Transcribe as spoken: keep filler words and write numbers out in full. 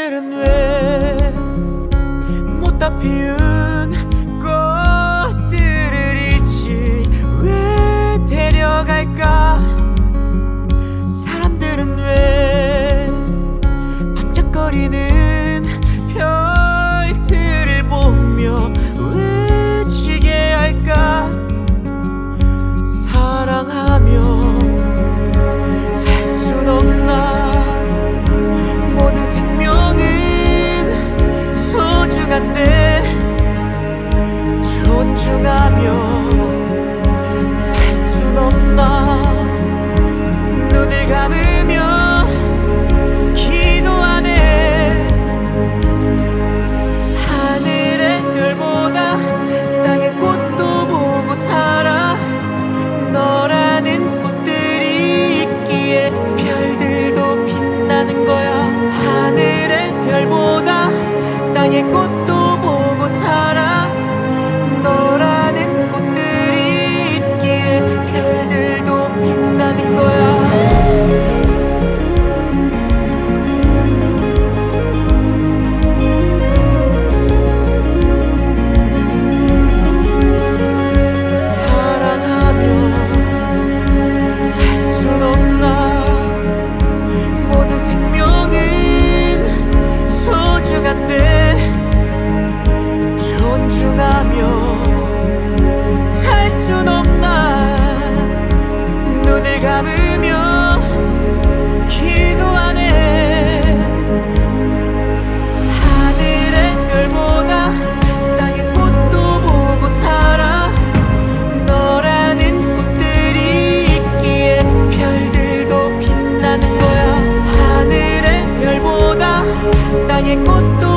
사람들은 왜 못다 피운 꽃들을 잃지 왜 데려갈까? 사람들은 왜 반짝거리는 별들을 보며 외치게 할까? 사랑하며 살 순 없나? 모든 생명은 소중한데 존중하며 살 순 없나? 눈을 감으며 기도하네. 하늘의 별보다 땅의 꽃도 보고 살아. 너라는 꽃들이 있기에 별들도 빛나는 거야. 하늘의 별보다 땅의 꽃도 보고 살아. 너라는 꽃들이 있기에 별들도 빛나는 거야. 존중하며 살 순 없나? 눈을 감으며 기도하네. 하늘의 별보다 땅의 꽃도 보고 살아. 너라는 꽃들이 있기에 별들도 빛나는 거야. 하늘의 별보다 땅의 꽃도